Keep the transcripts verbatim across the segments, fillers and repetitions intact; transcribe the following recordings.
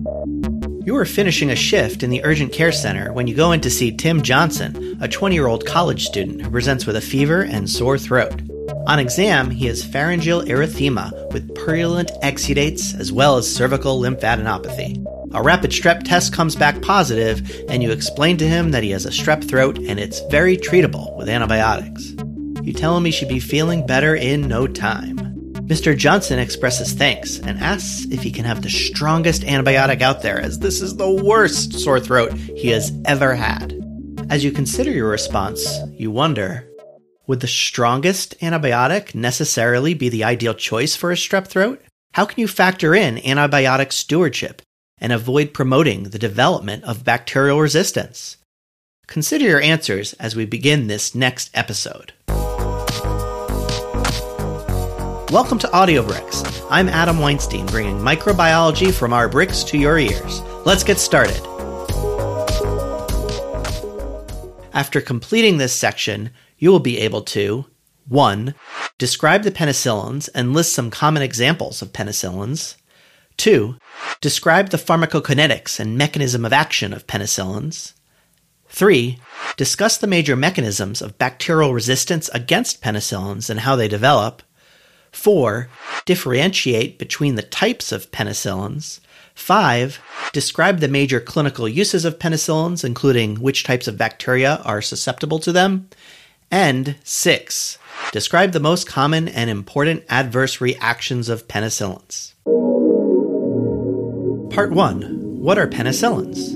You are finishing a shift in the urgent care center when you go in to see Tim Johnson, a twenty-year-old college student who presents with a fever and sore throat. On exam, he has pharyngeal erythema with purulent exudates as well as cervical lymphadenopathy. A rapid strep test comes back positive, and you explain to him that he has a strep throat and it's very treatable with antibiotics. You tell him he should be feeling better in no time. Mister Johnson expresses thanks and asks if he can have the strongest antibiotic out there, as this is the worst sore throat he has ever had. As you consider your response, you wonder, would the strongest antibiotic necessarily be the ideal choice for a strep throat? How can you factor in antibiotic stewardship and avoid promoting the development of bacterial resistance? Consider your answers as we begin this next episode. Welcome to Audio Bricks. I'm Adam Weinstein, bringing microbiology from our bricks to your ears. Let's get started. After completing this section, you will be able to one. Describe the penicillins and list some common examples of penicillins. two. Describe the pharmacokinetics and mechanism of action of penicillins. three. Discuss the major mechanisms of bacterial resistance against penicillins and how they develop. four. Differentiate between the types of penicillins. five. Describe the major clinical uses of penicillins, including which types of bacteria are susceptible to them. And six. Describe the most common and important adverse reactions of penicillins. Part one. What are penicillins?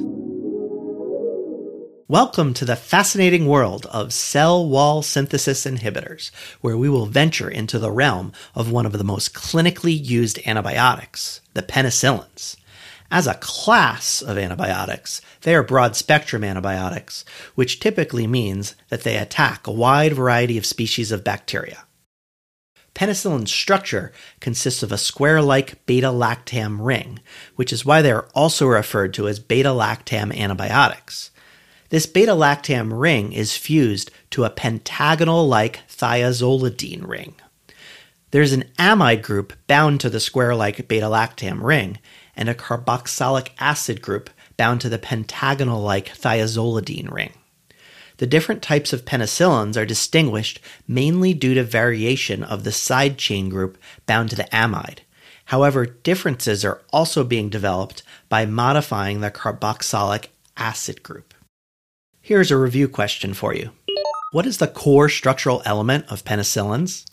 Welcome to the fascinating world of cell wall synthesis inhibitors, where we will venture into the realm of one of the most clinically used antibiotics, the penicillins. As a class of antibiotics, they are broad-spectrum antibiotics, which typically means that they attack a wide variety of species of bacteria. Penicillin's structure consists of a square-like beta-lactam ring, which is why they are also referred to as beta-lactam antibiotics. This beta-lactam ring is fused to a pentagonal-like thiazolidine ring. There's an amide group bound to the square-like beta-lactam ring, and a carboxylic acid group bound to the pentagonal-like thiazolidine ring. The different types of penicillins are distinguished mainly due to variation of the side chain group bound to the amide. However, differences are also being developed by modifying the carboxylic acid group. Here's a review question for you. What is the core structural element of penicillins?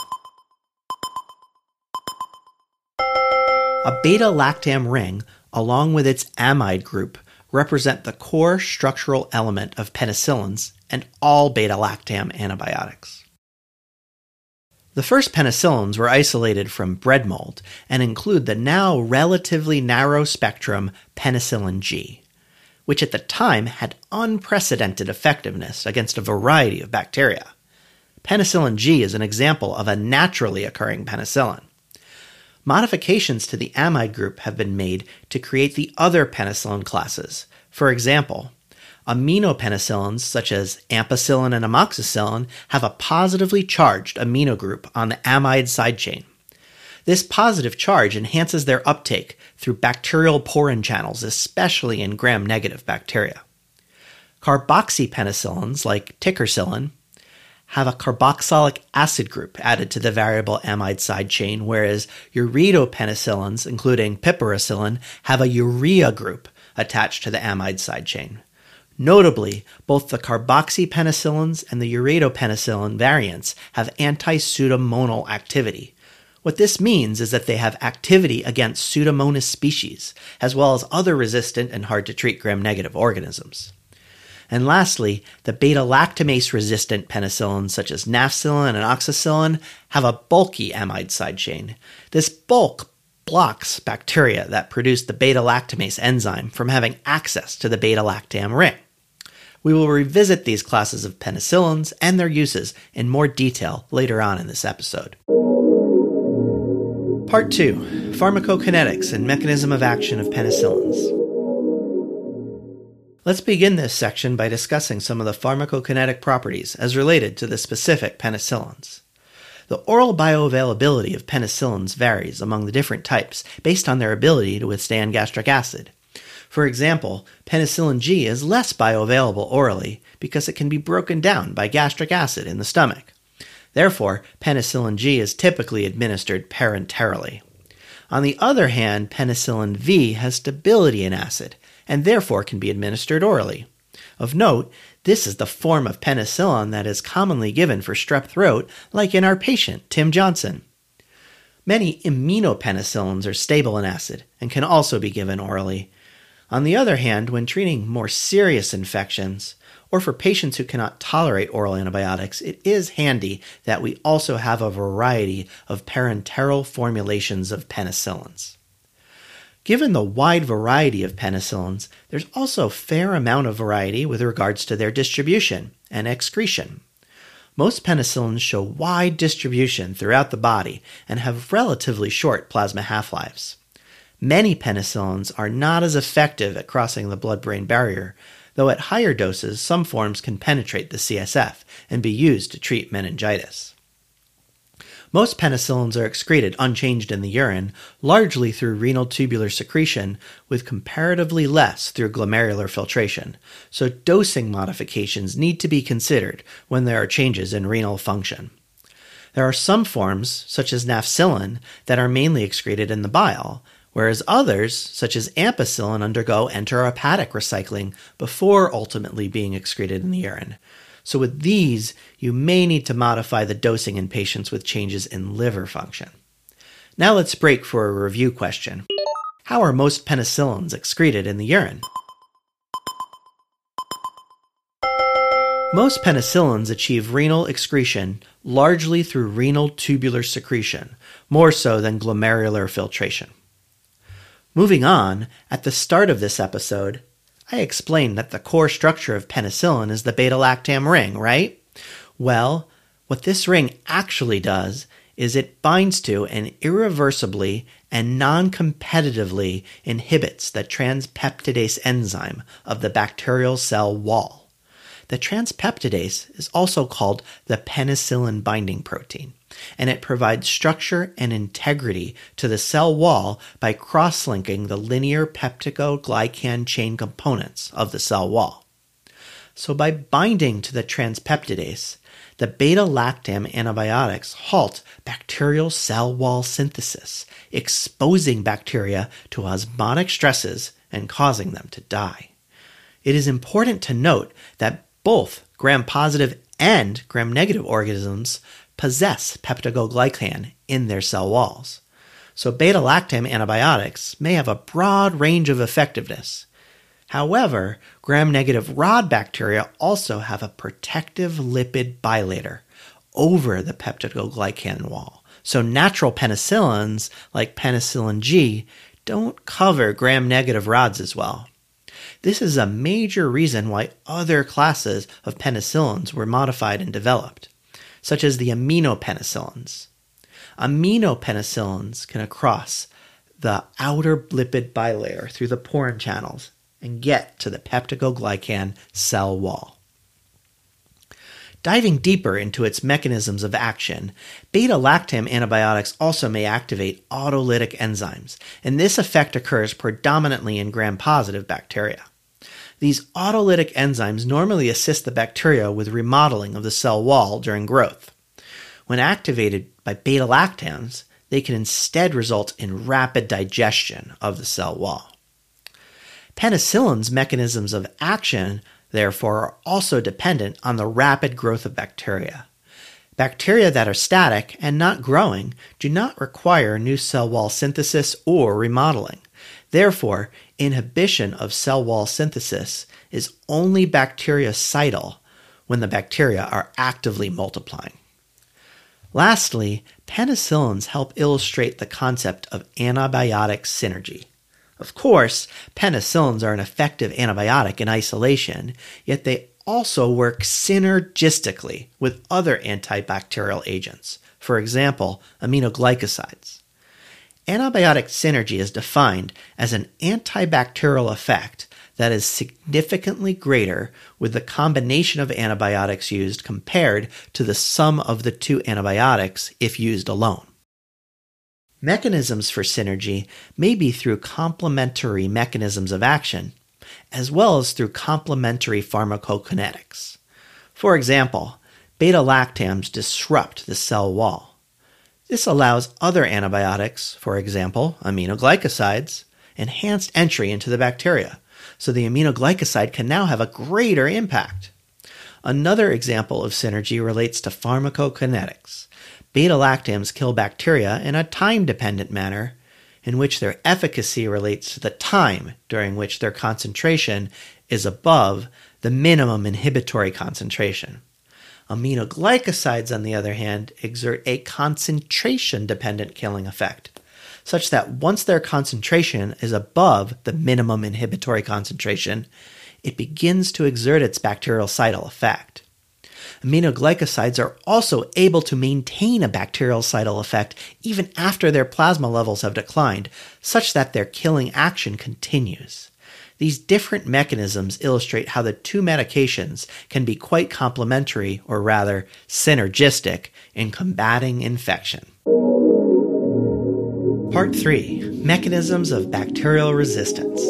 A beta-lactam ring, along with its amide group, represent the core structural element of penicillins and all beta-lactam antibiotics. The first penicillins were isolated from bread mold and include the now relatively narrow-spectrum penicillin G, which at the time had unprecedented effectiveness against a variety of bacteria. Penicillin G is an example of a naturally occurring penicillin. Modifications to the amide group have been made to create the other penicillin classes. For example, aminopenicillins such as ampicillin and amoxicillin have a positively charged amino group on the amide side chain. This positive charge enhances their uptake through bacterial porin channels, especially in gram-negative bacteria. Carboxypenicillins, like ticarcillin, have a carboxylic acid group added to the variable amide side chain, whereas ureadopenicillins, including piperacillin, have a urea group attached to the amide side chain. Notably, both the carboxypenicillins and the ureadopenicillin variants have anti-pseudomonal activity. What this means is that they have activity against Pseudomonas species, as well as other resistant and hard-to-treat gram-negative organisms. And lastly, the beta-lactamase-resistant penicillins such as nafcillin and oxacillin have a bulky amide side chain. This bulk blocks bacteria that produce the beta-lactamase enzyme from having access to the beta-lactam ring. We will revisit these classes of penicillins and their uses in more detail later on in this episode. Part two. Pharmacokinetics and mechanism of action of penicillins. Let's begin this section by discussing some of the pharmacokinetic properties as related to the specific penicillins. The oral bioavailability of penicillins varies among the different types based on their ability to withstand gastric acid. For example, penicillin G is less bioavailable orally because it can be broken down by gastric acid in the stomach. Therefore, penicillin G is typically administered parenterally. On the other hand, penicillin V has stability in acid and therefore can be administered orally. Of note, this is the form of penicillin that is commonly given for strep throat, like in our patient, Tim Johnson. Many immunopenicillins are stable in acid and can also be given orally. On the other hand, when treating more serious infections, or for patients who cannot tolerate oral antibiotics, it is handy that we also have a variety of parenteral formulations of penicillins. Given the wide variety of penicillins, there's also a fair amount of variety with regards to their distribution and excretion. Most penicillins show wide distribution throughout the body and have relatively short plasma half-lives. Many penicillins are not as effective at crossing the blood-brain barrier, though at higher doses some forms can penetrate the C S F and be used to treat meningitis. Most penicillins are excreted unchanged in the urine, largely through renal tubular secretion, with comparatively less through glomerular filtration, so dosing modifications need to be considered when there are changes in renal function. There are some forms, such as nafcillin, that are mainly excreted in the bile, whereas others, such as ampicillin, undergo enterohepatic recycling before ultimately being excreted in the urine. So with these, you may need to modify the dosing in patients with changes in liver function. Now let's break for a review question. How are most penicillins excreted in the urine? Most penicillins achieve renal excretion largely through renal tubular secretion, more so than glomerular filtration. Moving on, at the start of this episode, I explained that the core structure of penicillin is the beta-lactam ring, right? Well, what this ring actually does is it binds to and irreversibly and non-competitively inhibits the transpeptidase enzyme of the bacterial cell wall. The transpeptidase is also called the penicillin binding protein, and it provides structure and integrity to the cell wall by cross-linking the linear peptidoglycan chain components of the cell wall. So by binding to the transpeptidase, the beta-lactam antibiotics halt bacterial cell wall synthesis, exposing bacteria to osmotic stresses and causing them to die. It is important to note that both gram-positive and gram-negative organisms possess peptidoglycan in their cell walls. So beta-lactam antibiotics may have a broad range of effectiveness. However, gram-negative rod bacteria also have a protective lipid bilayer over the peptidoglycan wall. So natural penicillins, like penicillin G, don't cover gram-negative rods as well. This is a major reason why other classes of penicillins were modified and developed, such as the aminopenicillins. Aminopenicillins can cross the outer lipid bilayer through the porin channels and get to the peptidoglycan cell wall. Diving deeper into its mechanisms of action, beta-lactam antibiotics also may activate autolytic enzymes, and this effect occurs predominantly in gram-positive bacteria. These autolytic enzymes normally assist the bacteria with remodeling of the cell wall during growth. When activated by beta-lactams, they can instead result in rapid digestion of the cell wall. Penicillin's mechanisms of action, therefore, are also dependent on the rapid growth of bacteria. Bacteria that are static and not growing do not require new cell wall synthesis or remodeling. Therefore, inhibition of cell wall synthesis is only bactericidal when the bacteria are actively multiplying. Lastly, penicillins help illustrate the concept of antibiotic synergy. Of course, penicillins are an effective antibiotic in isolation, yet they also work synergistically with other antibacterial agents, for example, aminoglycosides. Antibiotic synergy is defined as an antibacterial effect that is significantly greater with the combination of antibiotics used compared to the sum of the two antibiotics if used alone. Mechanisms for synergy may be through complementary mechanisms of action, as well as through complementary pharmacokinetics. For example, beta-lactams disrupt the cell wall. This allows other antibiotics, for example, aminoglycosides, enhanced entry into the bacteria, so the aminoglycoside can now have a greater impact. Another example of synergy relates to pharmacokinetics. Beta-lactams kill bacteria in a time-dependent manner, in which their efficacy relates to the time during which their concentration is above the minimum inhibitory concentration. Aminoglycosides, on the other hand, exert a concentration-dependent killing effect, such that once their concentration is above the minimum inhibitory concentration, it begins to exert its bactericidal effect. Aminoglycosides are also able to maintain a bactericidal effect even after their plasma levels have declined, such that their killing action continues. These different mechanisms illustrate how the two medications can be quite complementary, or rather synergistic, in combating infection. Part three. Mechanisms of bacterial resistance.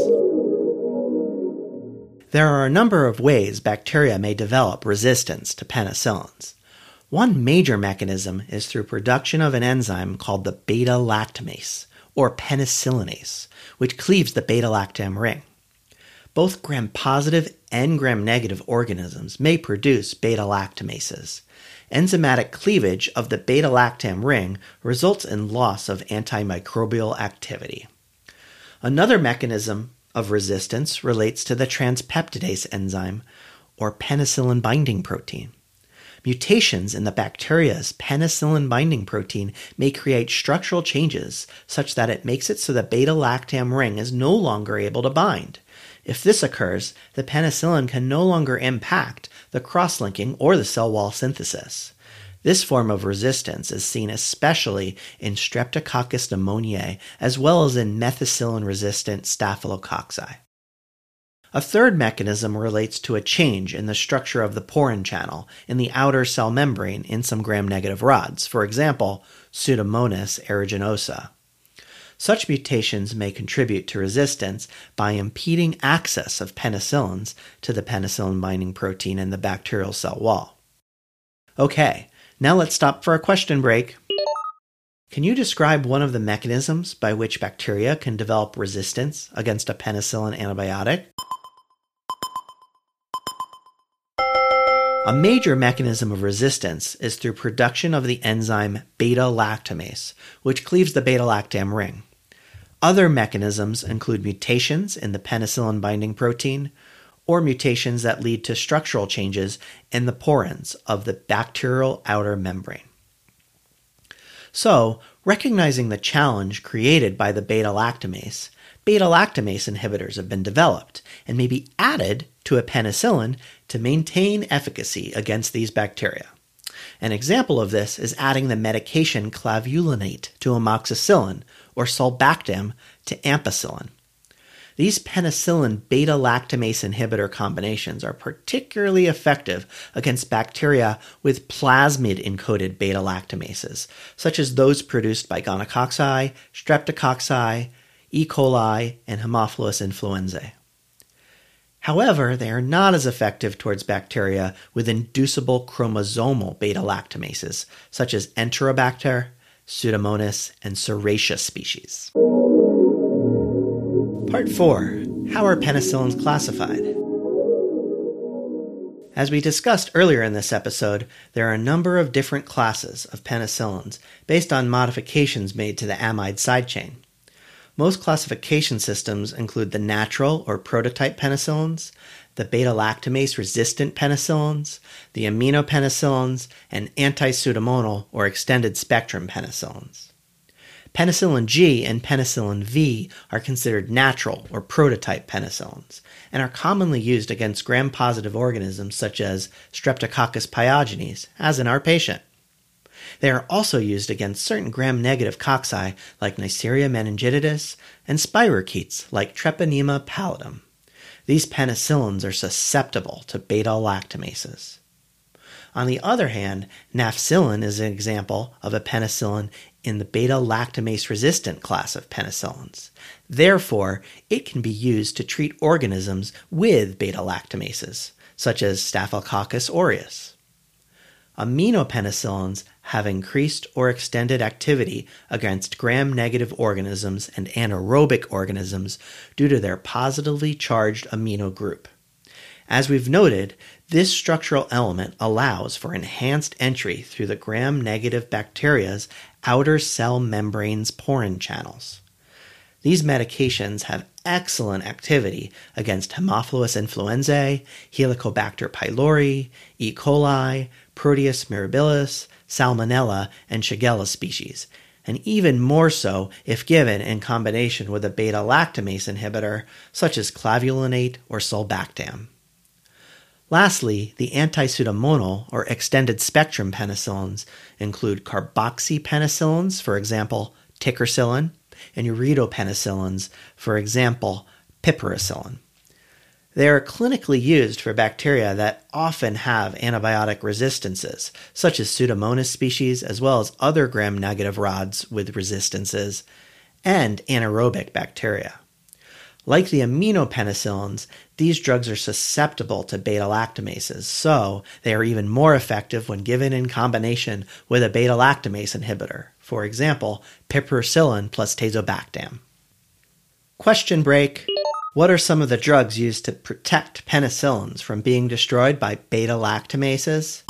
There are a number of ways bacteria may develop resistance to penicillins. One major mechanism is through production of an enzyme called the beta-lactamase, or penicillinase, which cleaves the beta-lactam ring. Both gram-positive and gram-negative organisms may produce beta-lactamases. Enzymatic cleavage of the beta-lactam ring results in loss of antimicrobial activity. Another mechanism of resistance relates to the transpeptidase enzyme, or penicillin binding protein. Mutations in the bacteria's penicillin binding protein may create structural changes such that it makes it so the beta-lactam ring is no longer able to bind. If this occurs, the penicillin can no longer impact the cross-linking or the cell wall synthesis. This form of resistance is seen especially in Streptococcus pneumoniae as well as in methicillin-resistant staphylococci. A third mechanism relates to a change in the structure of the porin channel in the outer cell membrane in some gram-negative rods, for example, Pseudomonas aeruginosa. Such mutations may contribute to resistance by impeding access of penicillins to the penicillin-binding protein in the bacterial cell wall. Okay, now let's stop for a question break. Can you describe one of the mechanisms by which bacteria can develop resistance against a penicillin antibiotic? A major mechanism of resistance is through production of the enzyme beta-lactamase, which cleaves the beta-lactam ring. Other mechanisms include mutations in the penicillin binding protein, or mutations that lead to structural changes in the porins of the bacterial outer membrane. So, recognizing the challenge created by the beta-lactamase, beta-lactamase inhibitors have been developed and may be added to a penicillin to maintain efficacy against these bacteria. An example of this is adding the medication clavulanate to amoxicillin or sulbactam to ampicillin. These penicillin beta-lactamase inhibitor combinations are particularly effective against bacteria with plasmid-encoded beta-lactamases, such as those produced by Gonococci, Streptococci, E. coli, and Haemophilus influenzae. However, they are not as effective towards bacteria with inducible chromosomal beta-lactamases, such as Enterobacter, Pseudomonas, and Serratia species. Part four. How are penicillins classified? As we discussed earlier in this episode, there are a number of different classes of penicillins based on modifications made to the amide side chain. Most classification systems include the natural or prototype penicillins, the beta-lactamase-resistant penicillins, the aminopenicillins, and anti-pseudomonal or extended-spectrum penicillins. Penicillin G and penicillin V are considered natural or prototype penicillins and are commonly used against gram-positive organisms such as Streptococcus pyogenes, as in our patient. They are also used against certain gram-negative cocci like Neisseria meningitidis and spirochetes like Treponema pallidum. These penicillins are susceptible to beta-lactamases. On the other hand, nafcillin is an example of a penicillin in the beta-lactamase-resistant class of penicillins. Therefore, it can be used to treat organisms with beta-lactamases, such as Staphylococcus aureus. Aminopenicillins have increased or extended activity against gram-negative organisms and anaerobic organisms due to their positively charged amino group. As we've noted, this structural element allows for enhanced entry through the gram-negative bacteria's outer cell membrane's porin channels. These medications have excellent activity against Haemophilus influenzae, Helicobacter pylori, E. coli, Proteus mirabilis, Salmonella, and Shigella species, and even more so if given in combination with a beta-lactamase inhibitor such as clavulanate or sulbactam. Lastly, the anti-pseudomonal or extended-spectrum penicillins include carboxypenicillins, for example, ticarcillin, and uridopenicillins, for example, piperacillin. They are clinically used for bacteria that often have antibiotic resistances, such as Pseudomonas species, as well as other gram-negative rods with resistances, and anaerobic bacteria. Like the aminopenicillins, these drugs are susceptible to beta-lactamases, so they are even more effective when given in combination with a beta-lactamase inhibitor, for example, piperacillin plus tazobactam. Question break. What are some of the drugs used to protect penicillins from being destroyed by beta-lactamases?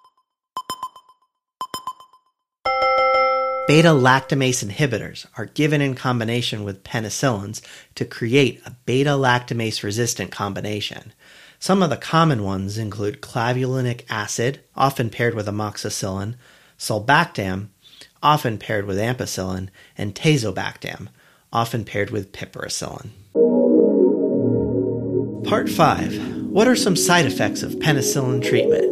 Beta-lactamase inhibitors are given in combination with penicillins to create a beta-lactamase-resistant combination. Some of the common ones include clavulanic acid, often paired with amoxicillin, sulbactam, often paired with ampicillin, and tazobactam, often paired with piperacillin. Part five. What are some side effects of penicillin treatment?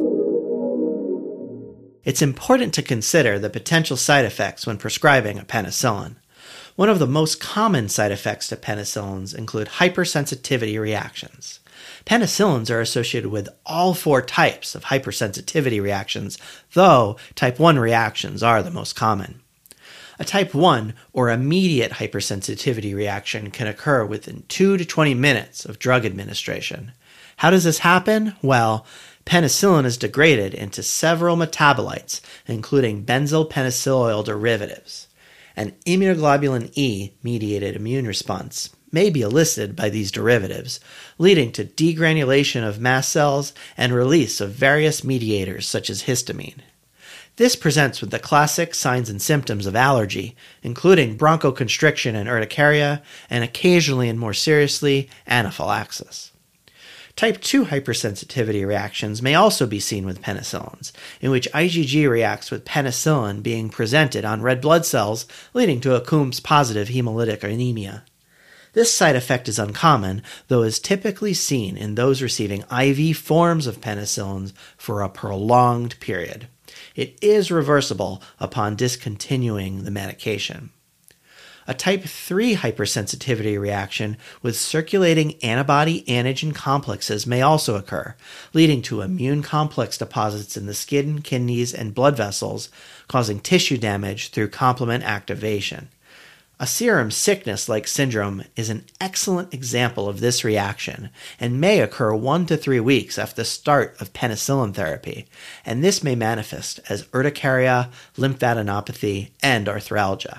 It's important to consider the potential side effects when prescribing a penicillin. One of the most common side effects to penicillins include hypersensitivity reactions. Penicillins are associated with all four types of hypersensitivity reactions, though type one reactions are the most common. A type one or immediate hypersensitivity reaction can occur within two to twenty minutes of drug administration. How does this happen? Well, penicillin is degraded into several metabolites, including benzyl penicilloyl derivatives. An immunoglobulin E-mediated immune response may be elicited by these derivatives, leading to degranulation of mast cells and release of various mediators such as histamine. This presents with the classic signs and symptoms of allergy, including bronchoconstriction and urticaria, and occasionally and more seriously, anaphylaxis. Type two hypersensitivity reactions may also be seen with penicillins, in which IgG reacts with penicillin being presented on red blood cells, leading to a Coombs-positive hemolytic anemia. This side effect is uncommon, though is typically seen in those receiving I V forms of penicillins for a prolonged period. It is reversible upon discontinuing the medication. A type three hypersensitivity reaction with circulating antibody-antigen complexes may also occur, leading to immune complex deposits in the skin, kidneys, and blood vessels, causing tissue damage through complement activation. A serum sickness-like syndrome is an excellent example of this reaction and may occur one to three weeks after the start of penicillin therapy, and this may manifest as urticaria, lymphadenopathy, and arthralgia.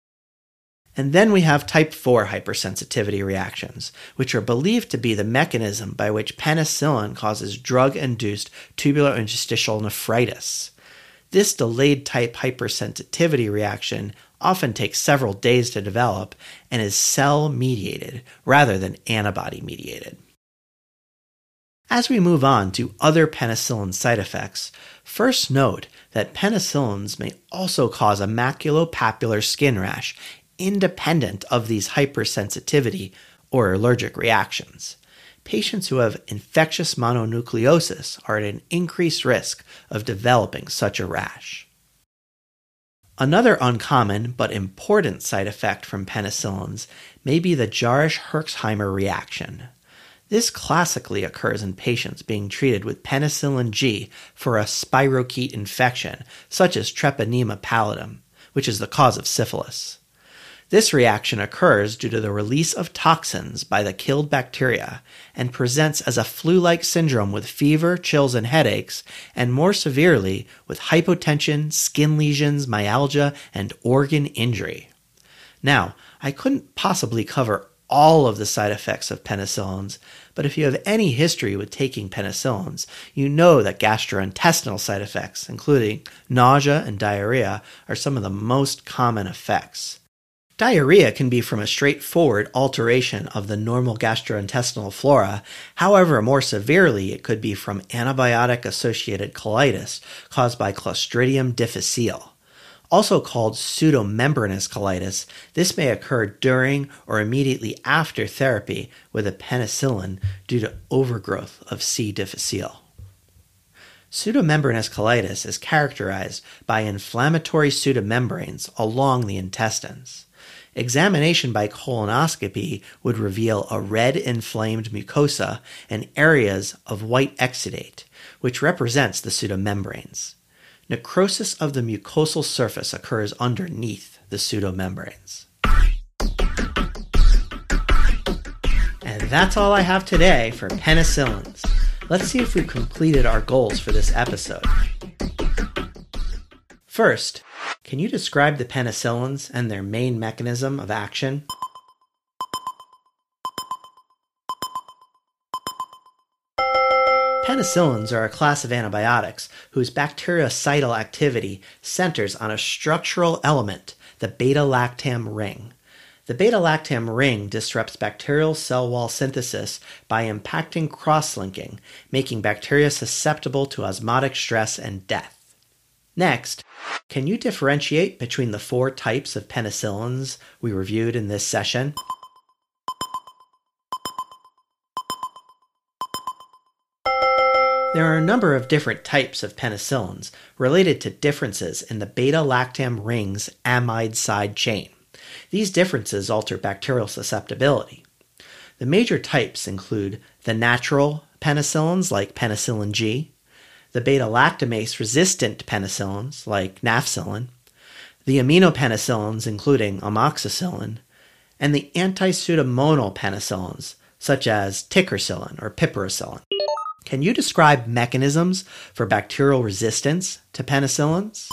And then we have type four hypersensitivity reactions, which are believed to be the mechanism by which penicillin causes drug-induced tubular interstitial nephritis. This delayed type hypersensitivity reaction often takes several days to develop and is cell-mediated rather than antibody-mediated. As we move on to other penicillin side effects, first note that penicillins may also cause a maculopapular skin rash independent of these hypersensitivity or allergic reactions. Patients who have infectious mononucleosis are at an increased risk of developing such a rash. Another uncommon but important side effect from penicillins may be the Jarisch-Herxheimer reaction. This classically occurs in patients being treated with penicillin G for a spirochete infection, such as Treponema pallidum, which is the cause of syphilis. This reaction occurs due to the release of toxins by the killed bacteria and presents as a flu-like syndrome with fever, chills, and headaches, and more severely with hypotension, skin lesions, myalgia, and organ injury. Now, I couldn't possibly cover all of the side effects of penicillins, but if you have any history with taking penicillins, you know that gastrointestinal side effects, including nausea and diarrhea, are some of the most common effects. Diarrhea can be from a straightforward alteration of the normal gastrointestinal flora. However, more severely, it could be from antibiotic-associated colitis caused by Clostridium difficile. Also called pseudomembranous colitis, this may occur during or immediately after therapy with a penicillin due to overgrowth of C. difficile. Pseudomembranous colitis is characterized by inflammatory pseudomembranes along the intestines. Examination by colonoscopy would reveal a red inflamed mucosa and areas of white exudate, which represents the pseudomembranes. Necrosis of the mucosal surface occurs underneath the pseudomembranes. And that's all I have today for penicillins. Let's see if we've completed our goals for this episode. First, can you describe the penicillins and their main mechanism of action? Penicillins are a class of antibiotics whose bactericidal activity centers on a structural element, the beta-lactam ring. The beta-lactam ring disrupts bacterial cell wall synthesis by impacting cross-linking, making bacteria susceptible to osmotic stress and death. Next, can you differentiate between the four types of penicillins we reviewed in this session? There are a number of different types of penicillins related to differences in the beta-lactam ring's amide side chain. These differences alter bacterial susceptibility. The major types include the natural penicillins like penicillin G, the beta-lactamase-resistant penicillins, like nafcillin, the aminopenicillins, including amoxicillin, and the anti-pseudomonal penicillins, such as ticarcillin or piperacillin. Can you describe mechanisms for bacterial resistance to penicillins?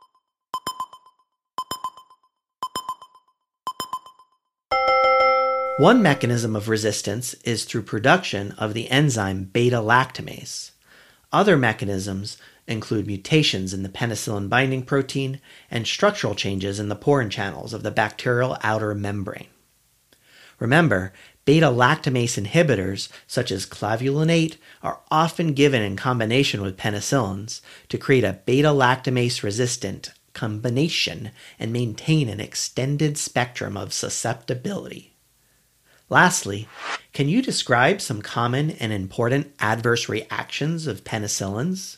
One mechanism of resistance is through production of the enzyme beta-lactamase. Other mechanisms include mutations in the penicillin binding protein and structural changes in the porin channels of the bacterial outer membrane. Remember, beta-lactamase inhibitors, such as clavulanate, are often given in combination with penicillins to create a beta-lactamase-resistant combination and maintain an extended spectrum of susceptibility. Lastly, can you describe some common and important adverse reactions of penicillins?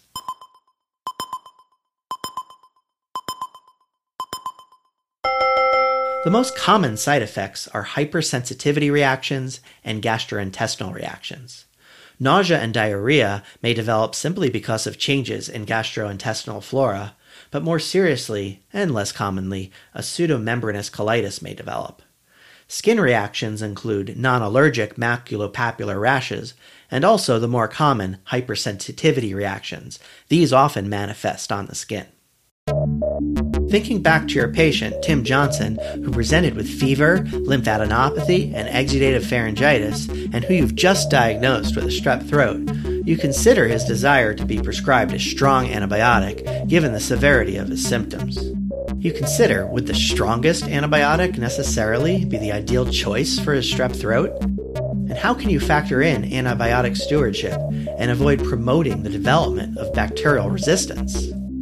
The most common side effects are hypersensitivity reactions and gastrointestinal reactions. Nausea and diarrhea may develop simply because of changes in gastrointestinal flora, but more seriously, and less commonly, a pseudomembranous colitis may develop. Skin reactions include non-allergic maculopapular rashes, and also the more common hypersensitivity reactions. These often manifest on the skin. Thinking back to your patient, Tim Johnson, who presented with fever, lymphadenopathy, and exudative pharyngitis, and who you've just diagnosed with a strep throat, you consider his desire to be prescribed a strong antibiotic given the severity of his symptoms. You consider, would the strongest antibiotic necessarily be the ideal choice for his strep throat? And how can you factor in antibiotic stewardship and avoid promoting the development of bacterial resistance?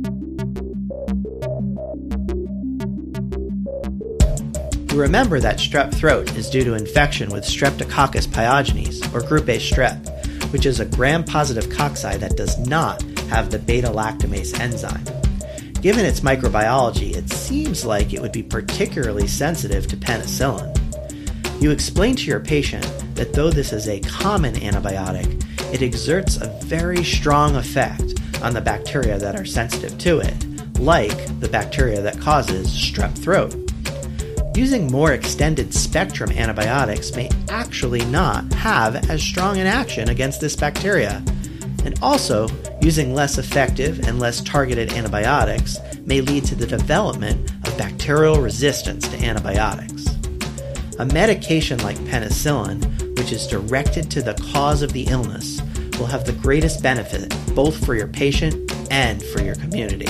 You remember that strep throat is due to infection with Streptococcus pyogenes, or group A strep, which is a gram-positive cocci that does not have the beta-lactamase enzyme. Given its microbiology, it seems like it would be particularly sensitive to penicillin. You explain to your patient that though this is a common antibiotic, it exerts a very strong effect on the bacteria that are sensitive to it, like the bacteria that causes strep throat. Using more extended spectrum antibiotics may actually not have as strong an action against this bacteria. And also, using less effective and less targeted antibiotics may lead to the development of bacterial resistance to antibiotics. A medication like penicillin, which is directed to the cause of the illness, will have the greatest benefit both for your patient and for your community.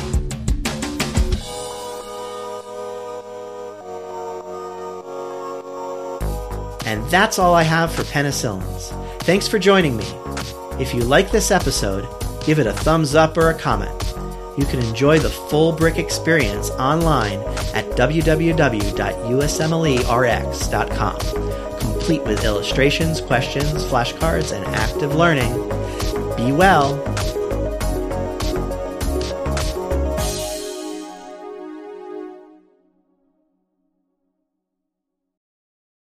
And that's all I have for penicillins. Thanks for joining me. If you like this episode, give it a thumbs up or a comment. You can enjoy the full Brick experience online at w w w dot u s m l e r x dot com, complete with illustrations, questions, flashcards, and active learning. Be well.